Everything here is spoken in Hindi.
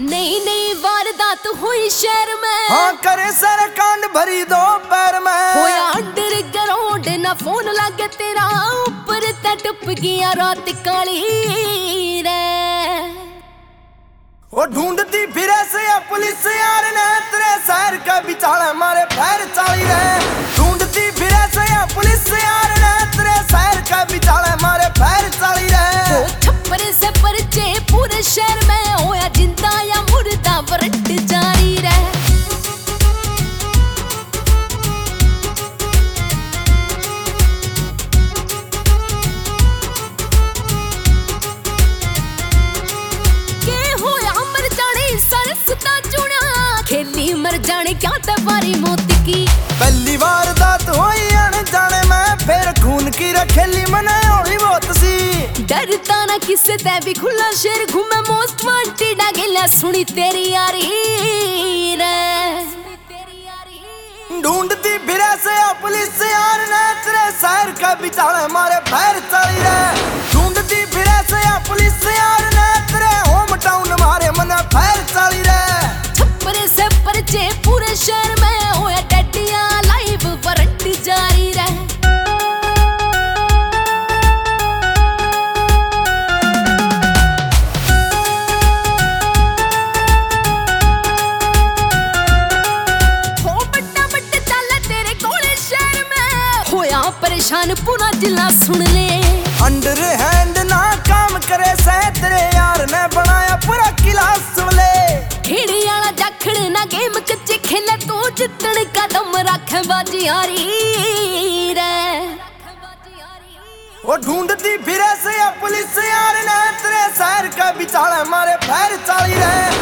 नई नई वारदात हुई शहर में, हाँ करे सर कांड भरी दो पैर में। होया अंडर ग्राउंड ना फोन लागे तेरा, ऊपर टप गया रात काली रे। वो ढूंढती फिरे से पुलिस यार ने, तेरे शहर का बिचाले मारे पैर चाली रे। ढूंढती फिरे से पुलिस यार ने, तेरे शहर का बिचाले मारे पैर चाली रे। वो छप्पर से परचे पूरे शहर में, होया जिंदा या मुर्दा वरट जारी रे। खेली मर जाने क्या तबारी मौत की, पहली वारदात हुई अनजाने में, फिर खून की रखेली मने होली बहुत सी। डरता ना किससे तै भी खुला शेर घूमे, मोस्ट वांटेड आ गेला सुनी तेरी यारी रे। ढूंढती फिरे से पुलिस यार ने, तेरे शहर का बिचाले मारे पैर चाली रे। ढूंढती फिरे से पुलिस यार ने, तेरे होम टाउन मारे मने पैर चाली रे। से परचे पूरे शहर में, होया डटिया लाइव वरट जारी रहे। हो बट्टा बट्टा चल तेरे कोले शहर में, होया परेशान पूरा जिला सुन ले। अंडर हैंड ना काम करे से, तेरे यार ने बनाया पूरा किला सुन ले। खेड़ी वाला जाखड़ ना गेम कच्चे खेले, तू जितन कदम रखे बाजी हारी रे। वो ढूंढती फिरे से पुलिस यार ने, तेरे शहर का बिचाले मारे पैर चाली रे।